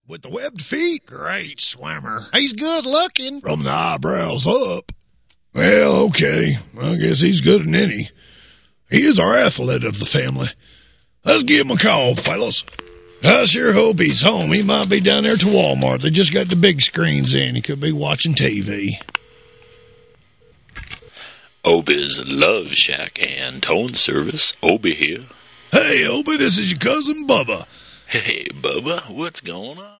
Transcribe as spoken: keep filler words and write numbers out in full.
With the webbed feet? Great swimmer. He's good looking. From the eyebrows up. Well, okay. I guess he's good in any. He is our athlete of the family. Let's give him a call, fellas. I sure hope he's home. He might be down there to Walmart. They just got the big screens in. He could be watching T V. Obi's Love Shack and Towing Service. Obi here. Hey, Obi, this is your cousin Bubba. Hey, Bubba, what's going on?